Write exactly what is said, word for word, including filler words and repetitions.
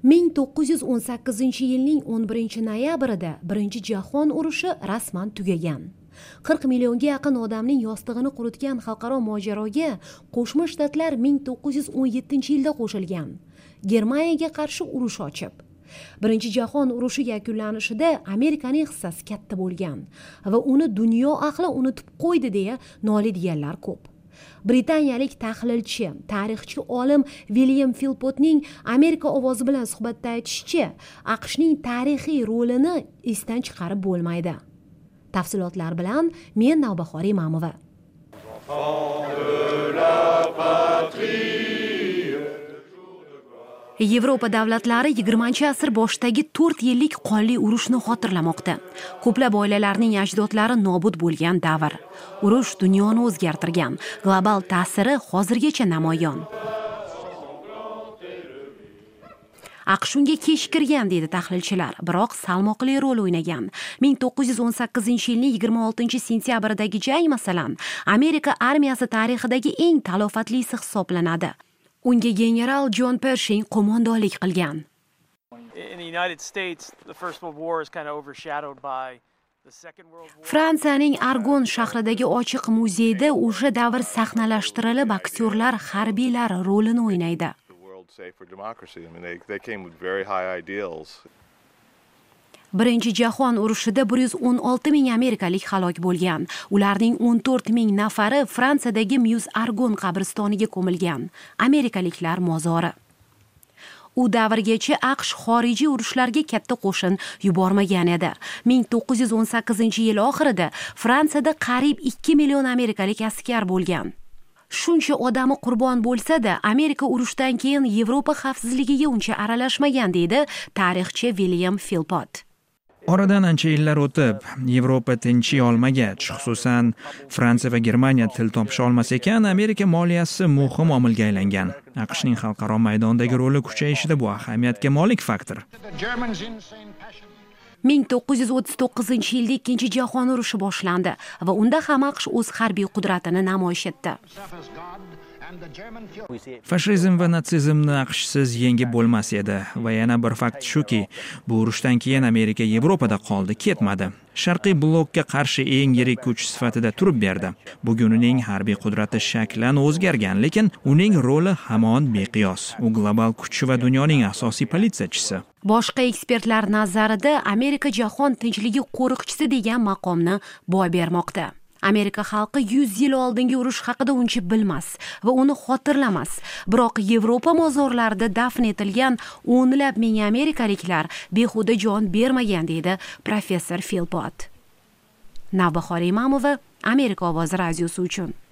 ming to'qqiz yuz o'n sakkizinchi yilning o'n birinchi noyabrida birinchi jahon urushi rasman tugagan. qirq millionga yaqin odamning yostig'ini quritgan xalqaro mojaroga Qo'shma Shtatlar ming to'qqiz yuz o'n yettinchi yilda qo'shilgan. Germaniyaga qarshi urush ochib. Birinchi jahon urushi yakunlanishida Amerikaning hissasi katta bo'lgan va uni dunyo ahli unutib qo'ydi deya noliydiganlar ko'p. Britaniyalik tahlilchi, tarixchi olim William Philpottning Amerika ovozi bilan suhbatda aytishicha, AQShning tarixiy rolini esdan chiqarib bo'lmaydi. Tafsilotlar bilan men Navbahor Imamova. Yevropa davlatlari yigirmanchi asr boshidagi to'rt yillik qonli urushni xotirlamoqda. Ko'plab oilalarning ajdodlari nobud bo'lgan davr. Urush dunyoni o'zgartirgan, global ta'siri hozirgacha namoyon. AQSh unga kech kirgan deydi tahlilchilar, biroq salmoqli rol o'ynagan. ming to'qqiz yuz o'n sakkizinchi yilning yigirma oltinchi sentyabridagi jang masalan, Amerika armiyasi tarixidagi eng talofatlisi hisoblanadi. Unga general John Pershing qo'mondonlik qilgan. Fransiyaning Argon shahridagi ochiq muzeyda o'sha davr sahnalashtirilib, aktyorlar harbiylar rolini o'ynaydi. Birinchi jahon urushida bir yuz o'n olti ming amerikalik halok bo'lgan. Ularning o'n to'rt ming nafari Fransiyadagi Muz Argon qabristoniga ko'milgan. Amerikaliklar mozori. U davrgacha AQSh xorijiy urushlarga katta qo'shin yubormagan edi. ming to'qqiz yuz o'n sakkizinchi yil oxirida Fransiyada qariyb ikki million amerikalik askar bo'lgan. Shuncha odami qurbon bo'lsa-da, Amerika urushdan keyin Yevropa xavfsizligiga uncha aralashmagan deydi tarixchi William Philpott. Oradan ancha yillar o'tib, Yevropa tinchiy olmagach, xususan Fransiya va Germaniya til topisha olmas ekan, Amerika moliyasi muhim omilga aylangan. AQShning xalqaro maydondagi roli kuchayishida bu ahamiyatga molik faktor. ming to'qqiz yuz o'ttiz to'qqizinchi yilda ikkinchi jahon urushi boshlandi va unda ham AQSh o'z harbiy qudratini namoyish etdi. Fashizm va natsizmni AQShsiz yengib bo'lmas edi va yana bir fakt shuki, bu urushdan keyin Amerika Yevropada qoldi, ketmadi. Sharqiy blokka qarshi eng yirik kuch sifatida turib berdi. Bugun uning harbiy qudrati shaklan o'zgargan, lekin uning roli hamon beqiyos. U global kuch va dunyoning asosiy politsiyachisi. Boshqa ekspertlar nazarida Amerika jahon tinchligi qo'riqchisi degan maqomni boy bermoqda. Amerika xalqi yuz yil oldingi urush haqida uncha bilmas va uni xotirlamas. Biroq Yevropa mozorlarida dafn etilgan o'nlab ming amerikaliklar behuda jon bermagan deydi professor Philpott. Navbahor Imamova, Amerika ovozi radiosi uchun.